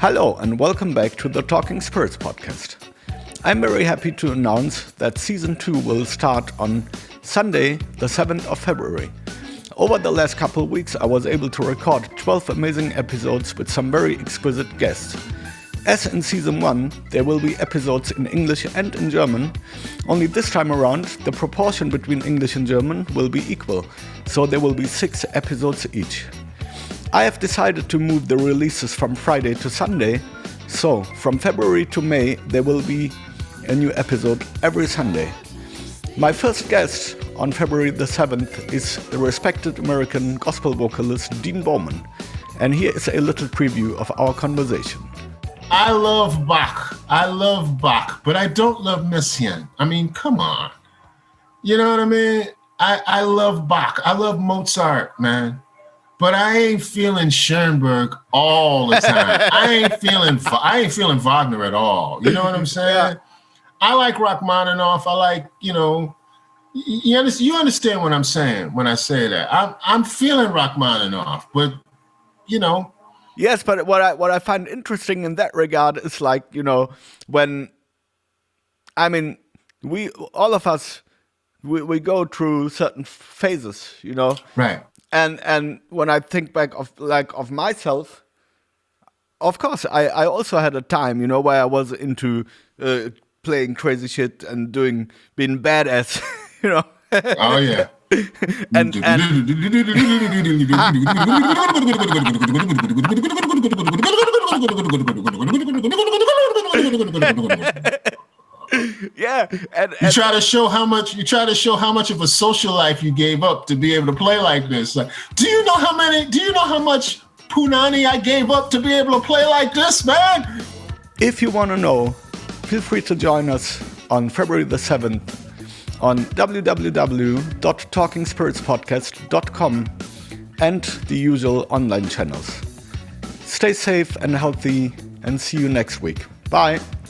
Hello and welcome back to the Talking Spurs podcast. I'm very happy to announce that Season 2 will start on Sunday, the 7th of February. Over the last couple of weeks, I was able to record 12 amazing episodes with some very exquisite guests. As in Season 1, there will be episodes in English and in German, only this time around, the proportion between English and German will be equal, so there will be 6 episodes each. I have decided to move the releases from Friday to Sunday, so from February to May there will be a new episode every Sunday. My first guest on February the 7th is the respected American gospel vocalist Dean Bowman, and here is a little preview of our conversation. I love Bach, but I don't love Messiaen. I mean, come on. You know what I mean? I love Bach. I love Mozart, man. But I ain't feeling Schoenberg all the time. I ain't feeling Wagner at all. You know what I'm saying? Yeah. I like Rachmaninoff. I like, you understand what I'm saying when I say that. I'm feeling Rachmaninoff, but Yes, but what I find interesting in that regard is when we all of us we go through certain phases, Right. And when I think back of myself, of course I also had a time, where I was into playing crazy shit and being badass, Oh yeah. and yeah, and you try to show how much of a social life you gave up to be able to play like this. Like, do you know how much punani I gave up to be able to play like this, man? If you want to know, feel free to join us on February the 7th on www.talkingspiritspodcast.com and the usual online channels. Stay safe and healthy and see you next week. Bye.